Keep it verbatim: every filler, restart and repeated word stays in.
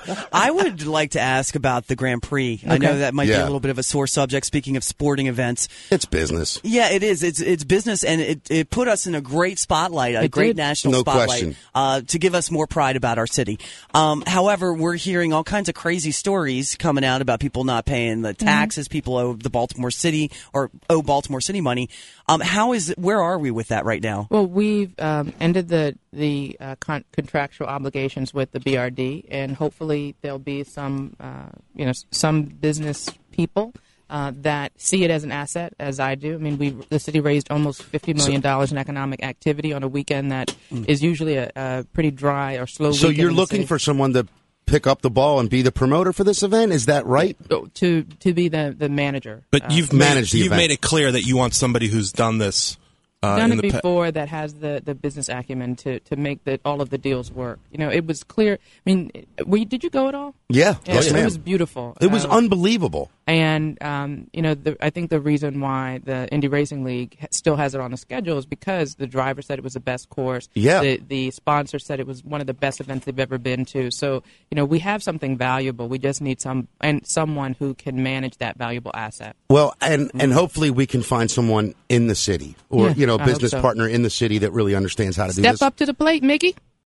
I would like to ask about the Grand Prix. Okay. I know that might yeah. be a little bit of a sore subject, speaking of sporting events. It's business. Yeah, it is. It's it's business, and it, it put us in a great spotlight, a it great did. national no spotlight, question. Uh, to give us more pride about our city. Um, however, we're hearing all kinds of crazy stories coming out about people not paying the taxes, mm-hmm. people owe the Baltimore City, or owe Baltimore City money. Um, how is where are we with that right now? Well, we've um, ended the the uh, con- contractual obligations with the B R D, and hopefully there'll be some, uh, you know, some business people uh, that see it as an asset, as I do. I mean, we the city raised almost fifty million dollars in economic activity on a weekend that mm. is usually a, a pretty dry or slow. So weekend you're in the looking city. for someone to pick up the ball and be the promoter for this event? Is that right? To to be the the manager. But uh, you've managed made, the you've event. made it clear that you want somebody who's done this. Uh, done in it the before pe- that has the, the business acumen to, to make the, all of the deals work. You know, it was clear. I mean, were you, did you go at all? Yeah, Yeah, yes, so ma'am. it was beautiful. It was Uh, unbelievable. And, um, you know, the, I think the reason why the Indy Racing League ha- still has it on the schedule is because the driver said it was the best course. Yeah. The, the sponsor said it was one of the best events they've ever been to. So, you know, we have something valuable. We just need some and someone who can manage that valuable asset. Well, and, and hopefully we can find someone in the city or, Yeah, you know, I hope business so. partner in the city that really understands how to do Step this. up to the plate, Mickey.